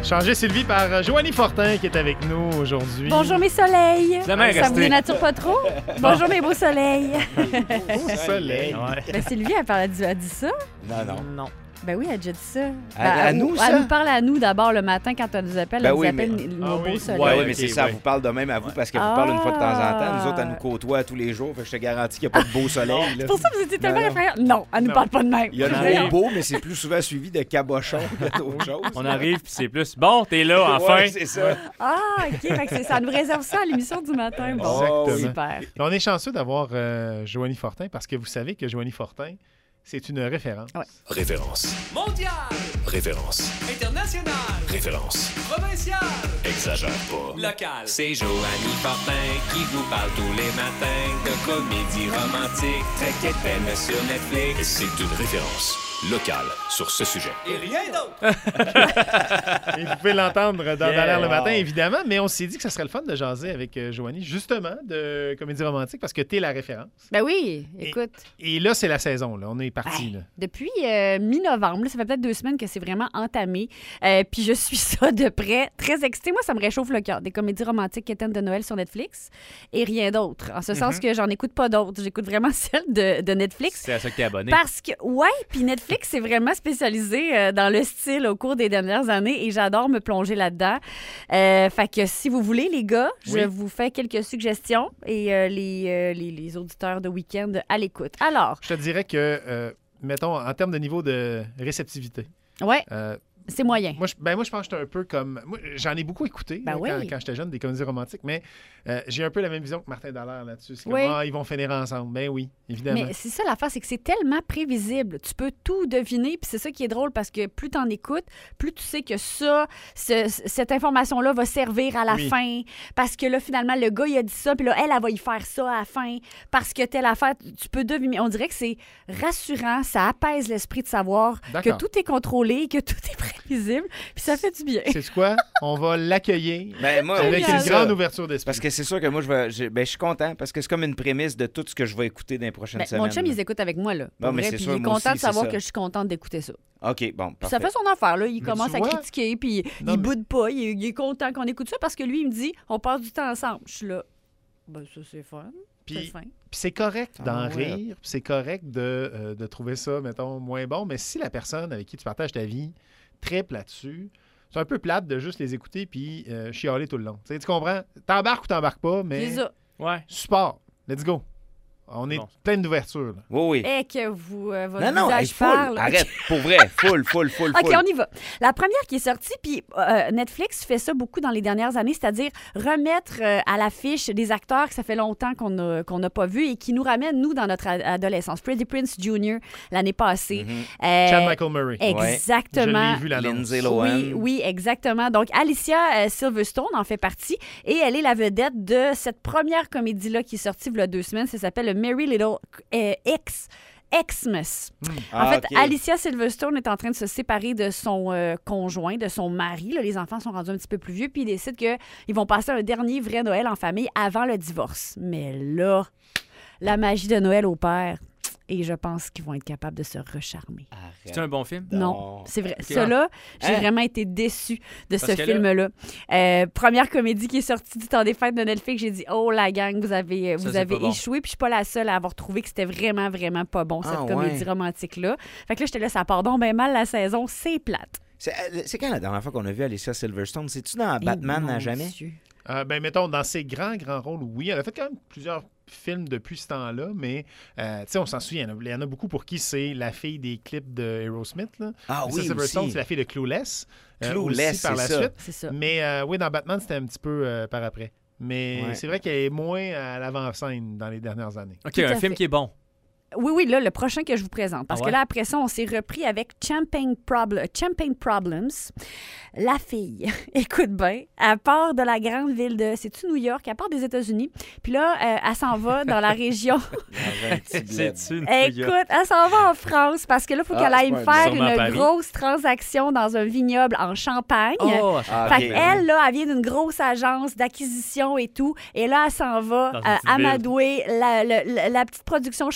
Changer Sylvie par Joanie Fortin qui est avec nous aujourd'hui. Bonjour mes soleils. Ça vous dénature pas trop? Bonjour mes beaux soleils. Beau soleil. Ouais. Ben, Sylvie, elle dit ça? Non. Ben oui, elle a déjà dit ça. À nous, ça? Elle nous parle à nous d'abord le matin quand elle nous appelle. Ben elle nous oui, appelle mais- nos beaux soleils. Ouais, Ouais, mais ok, c'est ça, ouais. elle vous parle de même à vous parce qu'elle vous parle une fois de temps en temps. Nous autres, elle nous côtoie tous les jours. Fait que je te garantis qu'il n'y a pas de beau soleil. là. C'est pour ça que vous étiez tellement Non. effrayants. Non, elle nous Non. parle pas de même. Il y a le mot beau, mais c'est plus souvent suivi de cabochon que d'autres choses. On arrive, puis c'est plus. Bon, t'es là, enfin. Ouais, c'est ça. Ah, OK. Fait que ça nous réserve ça à l'émission du matin. Bon, Exactement. super. On est chanceux d'avoir Joanie Fortin parce que vous savez que Joanie Fortin, c'est une référence. Ouais. Référence. Mondial, Référence. international, Référence. provincial, Exagère pas. local. C'est Joanie Fortin qui vous parle tous les matins de comédie romantique. Très quétaine sur Netflix. Et c'est une référence locale sur ce sujet. Et rien d'autre. Et vous pouvez l'entendre dans Yeah. l'air le matin, évidemment, mais on s'est dit que ça serait le fun de jaser avec Joanie, justement, de comédie romantique parce que t'es la référence. Ben oui, écoute. Et là, c'est la saison, là. On est parti, là. Depuis mi-novembre, là, ça fait peut-être 2 semaines que c'est vraiment entamé. Puis je suis ça de près, très excitée. Moi, ça me réchauffe le cœur. Des comédies romantiques quétaines de Noël sur Netflix et rien d'autre. En ce sens que j'en écoute pas d'autres. J'écoute vraiment celles de Netflix. C'est à ça que t'es abonné. Parce que, ouais, puis Netflix c'est vraiment spécialisé dans le style au cours des dernières années et j'adore me plonger là-dedans. Fait que si vous voulez, les gars, je Oui. vous fais quelques suggestions et les auditeurs de week-end à l'écoute. Alors, Je te dirais que, mettons, en termes de niveau de réceptivité, ouais, euh, c'est moyen. moi, je pense que j'étais un peu comme... Moi, j'en ai beaucoup écouté Ben là, oui. quand j'étais jeune, des comédies romantiques, mais j'ai un peu la même vision que Martin Dallaire là-dessus. C'est comme, Oui. ils vont finir ensemble. Ben oui, évidemment. Mais c'est ça l'affaire, c'est que c'est tellement prévisible. Tu peux tout deviner, puis c'est ça qui est drôle parce que plus t'en écoutes, plus tu sais que ça, cette information-là va servir à la Oui. fin. Parce que là, finalement, le gars, il a dit ça, puis là, elle va y faire ça à la fin. Parce que telle affaire, tu peux deviner. On dirait que c'est rassurant, ça apaise l'esprit de savoir que D'accord. tout est contrôlé, que tout est prévisible, puis ça fait du bien. C'est quoi? On va l'accueillir Ben, moi, avec bien. une c'est grande ça. ouverture d'esprit. Parce que c'est sûr que moi, je suis content parce que c'est comme une prémisse de tout ce que je vais écouter dans les prochaines Ben, semaines. mon chum, il les écoute avec moi, là. Non, Pour mais vrai, c'est puis sûr, il est moi content aussi, de savoir c'est ça. que je suis contente d'écouter ça. OK, bon, Puis parfait. ça fait son affaire, là. Il Mais commence tu à vois- critiquer, puis Non, il mais- boude pas. Il est content qu'on écoute ça parce que lui, il me dit on passe du temps ensemble. Je suis là. Ben, ça, c'est fun. C'est Puis, fin. puis c'est correct d'en Ah ouais. rire, puis c'est correct de trouver ça, mettons, moins bon, mais si la personne avec qui tu partages ta vie triple là-dessus, c'est un peu plate de juste les écouter puis chialer tout le long. Tu sais, tu comprends? T'embarques ou t'embarques pas, mais C'est ça. Ouais. support. Let's go. On est Bon. plein d'ouverture. là. Oui, oui. Et que vous, votre Non, non, visage hey, full. parle. Arrête, pour vrai. Full. OK, on y va. La première qui est sortie, puis Netflix fait ça beaucoup dans les dernières années, c'est-à-dire remettre à l'affiche des acteurs que ça fait longtemps qu'on n'a pas vus et qui nous ramènent, nous, dans notre adolescence. Freddie Prinze Jr. l'année passée. Chad Michael Murray. Je Exactement. l'ai vu l'annonce. Lindsay Lohan. Oui, exactement. Donc, Alicia Silverstone en fait partie et elle est la vedette de cette première comédie-là qui est sortie il y a 2 semaines. Ça s'appelle le Merry Little Xmas. En fait, OK. Alicia Silverstone est en train de se séparer de son conjoint, de son mari. Là, les enfants sont rendus un petit peu plus vieux, puis ils décident qu'ils vont passer un dernier vrai Noël en famille avant le divorce. Mais là, la magie de Noël opère et je pense qu'ils vont être capables de se recharmer. C'est un bon film? Non, c'est vrai. Ok. Ça, là, j'ai Hein? vraiment été déçue de Parce ce que là- film-là. Première comédie qui est sortie du temps des fêtes de Netflix, j'ai dit « Oh, la gang, vous avez c'est pas bon. échoué. » Puis je suis pas la seule à avoir trouvé que c'était vraiment, vraiment pas bon, cette Ah, comédie ouais. romantique-là. Fait que là, j'étais là, ça part donc bien mal la saison, c'est plate. C'est quand la dernière fois qu'on a vu Alicia Silverstone? C'est-tu dans Batman Eh, à mon jamais? Dieu. Ben, mettons, dans ses grands rôles, oui. Elle a fait quand même plusieurs films depuis ce temps-là, mais tu sais, on s'en souvient. Il y en a beaucoup pour qui c'est la fille des clips de Aerosmith. Là. Ah Alicia oui, Silverstone, aussi. c'est la fille de Clueless. Clueless, aussi par la c'est ça. suite. C'est ça. Mais oui, dans Batman, c'était un petit peu par après. Mais Ouais. c'est vrai qu'elle est moins à l'avant-scène dans les dernières années. OK, Tout à un film fait. qui est bon. Oui, là, le prochain que je vous présente. Parce Ah que ouais? là, après ça, on s'est repris avec Champagne Problems. La fille, écoute bien, elle part de la grande ville de... C'est-tu New York? Elle part des États-Unis. Puis là, elle s'en va dans la région... Dans un petit bled. C'est-tu une Écoute, elle s'en va en France parce que là, il faut Ah, qu'elle aille c'est pas faire sûrement une Paris. grosse transaction dans un vignoble en Champagne. Oh, Ah, Fait ok. qu'elle, là, elle vient d'une grosse agence d'acquisition et tout. Et là, elle s'en va Dans une petite amadouer la petite production champenoise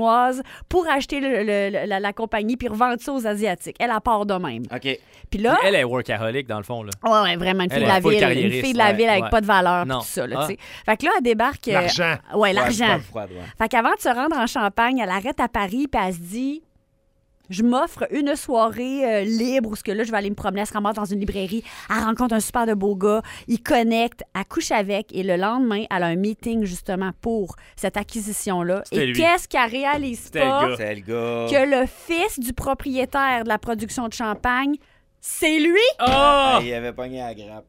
chinoise pour acheter la compagnie puis revendre ça aux Asiatiques. Elle part de même. OK. Puis là... Elle est workaholic, dans le fond. Là. Ouais, vraiment, une fille Elle de est la full ville. Une carriériste, fille de la ville avec ouais. pas de valeur puis Non. tout ça. Là, Ah. tu sais. Fait que là, elle débarque... L'argent. Ouais, l'argent. Ouais, froide, ouais. Fait qu'avant de se rendre en Champagne, elle arrête à Paris puis elle se dit... Je m'offre une soirée libre où ce que là, je vais aller me promener. Elle se ramasse dans une librairie. Elle rencontre un super de beau gars. Il connecte. Elle couche avec. Et le lendemain, elle a un meeting justement pour cette acquisition-là. C'était Et lui. qu'est-ce qu'elle réalise C'était le pas? gars. C'est le gars. Que le fils du propriétaire de la production de champagne, c'est lui? Oh! Ah, il avait pogné à la grappe.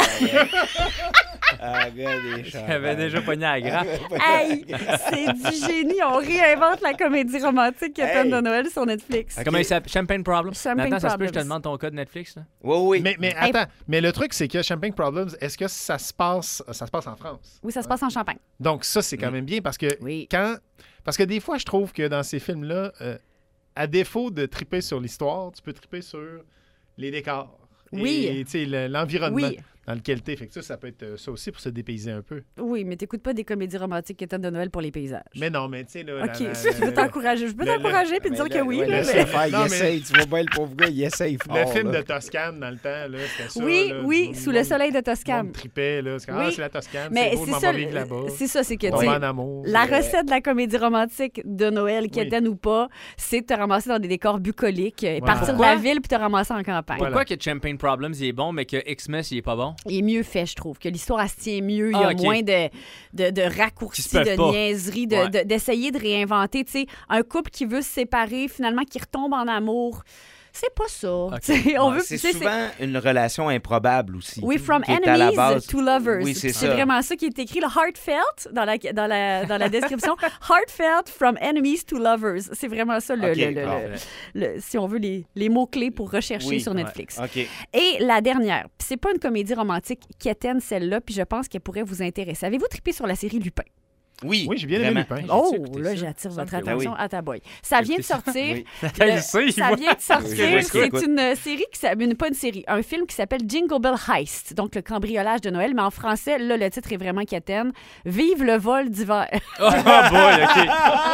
Ah, gars, des Il avait déjà pogné à la grappe. Hey, c'est du génie. On réinvente la comédie romantique qui Hey. de Noël sur Netflix. Comment il s'appelle? Champagne Problems? Champagne Maintenant, ça se peut que je te Problems. demande ton code Netflix? Là? Oui, oui. Mais attends, mais le truc, c'est que Champagne Problems, est-ce que ça se passe en France? Oui, ça se passe en Champagne. Donc ça, c'est quand même bien parce que Oui. parce que des fois, je trouve que dans ces films-là, à défaut de triper sur l'histoire, tu peux triper sur les décors. Oui. Et tu sais, l'environnement Oui. dans lequel t'es. Fait que ça peut être ça aussi pour se dépayser un peu. Oui, mais t'écoutes pas des comédies romantiques qui étonnent de Noël pour les paysages. Mais non, mais tu sais, là... OK, je peux t'encourager. Je peux t'encourager puis te dire que oui. Ouais, là, laisse mais- le faire, il Non, mais- essaye. Tu vois bien le pauvre gars, il essaye fort. Le film là. de Toscane, dans le temps, là, c'était ça. Oui, là, oui, du sous monde- le soleil de du monde Toscane. tripait, là. C'est comme, Oui. c'est la Toscane, Mais c'est beau, je c'est m'en ça, vais vivre là-bas. c'est ça, c'est que Tomber tu sais, en amour. la recette de la comédie romantique de Noël, quétaine ou pas, c'est de te ramasser dans des décors bucoliques, partir de Pourquoi? la ville puis te ramasser en campagne. Voilà. Pourquoi que Champagne Problems, il est bon, mais que Xmas, il est pas bon? Il est mieux fait, je trouve, que l'histoire, elle se tient mieux. Il y a Ah, OK. moins de Qui raccourcis, se peuvent de pas. niaiseries, Ouais. d'essayer de réinventer. Tu sais, un couple qui veut se séparer, finalement, qui retombe en amour. C'est pas ça. Tu sais, on veut, C'est tu sais, souvent une relation improbable aussi. Oui, from qui est à la enemies base. to lovers. Oui, c'est C'est ça. vraiment ça qui est écrit. Le heartfelt dans la description. Heartfelt from enemies to lovers. C'est vraiment ça, OK, si on veut, les mots-clés pour rechercher Oui, sur ouais. Netflix. OK. Et la dernière, puis c'est pas une comédie romantique quétaine, celle-là, puis je pense qu'elle pourrait vous intéresser. Avez-vous trippé sur la série Lupin? Oui, Oui, j'ai bien aimé vraiment. Lupin. Oh, J'ai-tu écouté là, ça? j'attire Ça me votre plaît. attention Oui. à ta boy. Ça vient de écouté ça? sortir. Oui. Il sait, il Ça voit. vient de sortir. J'écoute. C'est une série qui s'appelle, pas une série, un film qui s'appelle Jingle Bell Heist, donc le cambriolage de Noël, mais en français, là, le titre est vraiment quétaine. Vive le vol d'hiver. Oh boy, OK.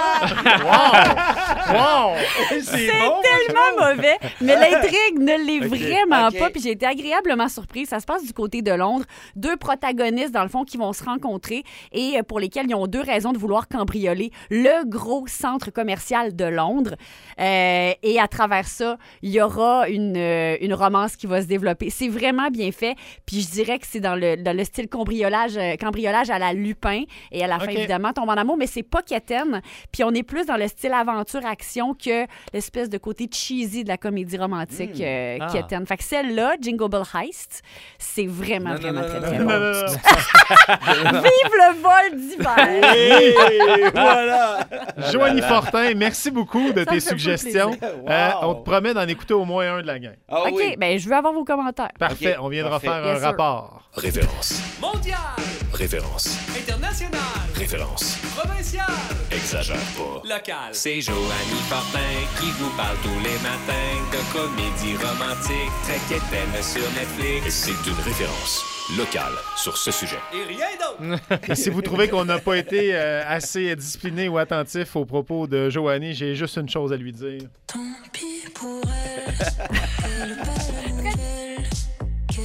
Wow! C'est tellement mauvais, mais l'intrigue ne l'est Ok, vraiment ok. pas. Puis j'ai été agréablement surprise. Ça se passe du côté de Londres. Deux protagonistes, dans le fond, qui vont se rencontrer et pour lesquels ils ont deux raisons de vouloir cambrioler le gros centre commercial de Londres. Et à travers ça, il y aura une romance qui va se développer. C'est vraiment bien fait. Puis je dirais que c'est dans le style cambriolage à la Lupin. Et à la fin, Ok. évidemment, tombe en amour, mais c'est pas quétaine. Puis on est plus dans le style aventure-action que l'espèce de côté cheesy de la comédie romantique quétaine. Fait que celle-là, Jingle Bell Heist, c'est vraiment, vraiment très, très Non, bon. non, non. Vive le vol d'hiver! Et voilà! Joanie Fortin, merci beaucoup de Ça tes me fait suggestions. plaisir. Wow. On te promet d'en écouter au moins un de la gang. Ah OK, oui. ben je veux avoir vos commentaires. Parfait, Ok, on viendra parfait. faire Bien un sûr. rapport. Référence. Mondial, Référence. international, Référence. provincial, Exagère pas. local. C'est Joanie Fortin qui vous parle tous les matins de comédie romantique très quétaine sur Netflix. Et c'est une référence locale sur ce sujet. Et rien d'autre. Et si vous trouvez qu'on n'a pas été assez discipliné ou attentif aux propos de Joanie, j'ai juste une chose à lui dire. Tant pis pour elle, elle